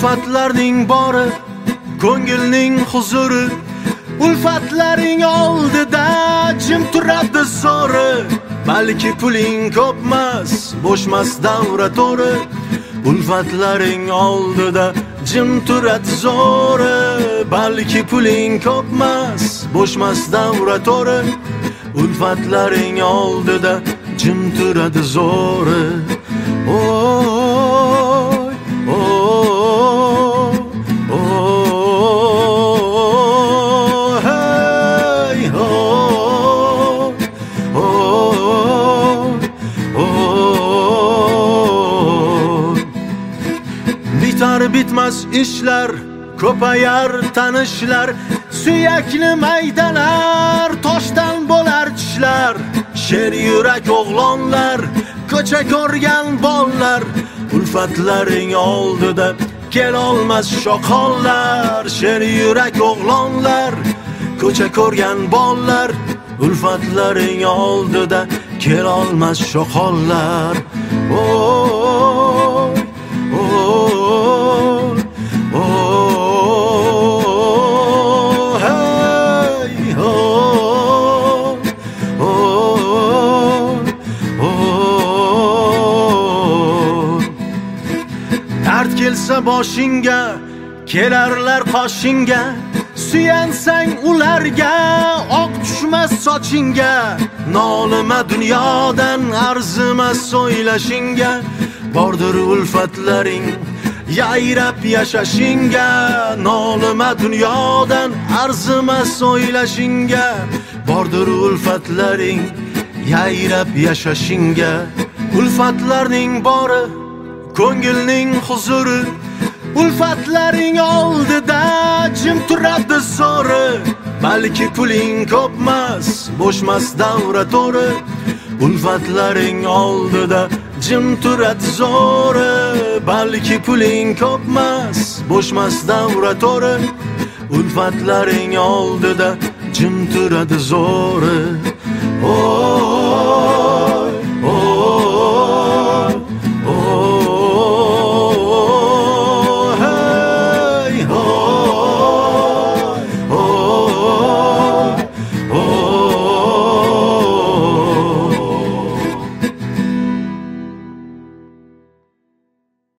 ulfatlarning bori, ko'ngilning huzuri, ulfatlaring oldida jim turadi zo'ri. Balki puling ko'pmas, bo'shmas davra to'ri, ulfatlaring oldida jim turadi zo'ri. Balki puling ko'pmas, bo'shmas davra to'ri, ulfatlaring oldida jim turadi zo'ri. Oy, oy, oy, hey, oy, oy, oy. Bitar bitmas ishlar, ko'payar tanishlar, suyakli maydalar, toshdan bo'lar tishlar. Sher yurak o'g'lonlar, ko'cha ko'rgan bollar, ulfatlaring oldida kelolmas shoqollar. Sher yurak o'g'lonlar, ko'cha ko'rgan bollar, ulfatlaring oldida kelolmas shoqollar. Oy, oy, oy, hey, oy, oy, oy. Dard kelsa boshingga, kelarlar qoshingga, suyansang ularga, oq tushmas sochingga. Nolima dunyodan, arzimas o'ylashingga, bordir ulfatlaring yayrab yashashingga. Nolima dunyodan, arzimas o'ylashingga, bordir ulfatlaring yayrab yashashingga. Ulfatlarning bori, ko'ngilning huzuri, ulfatlaring oldida jim turadi zo'ri. Balki puling ko'pmas, bo'shmas davra to'ri, ulfatlaring oldida jim turadi zo'ri. Balki puling ko'pmas, bo'shmas davra to'ri, ulfatlaring oldida jim turadi zo'ri. Oh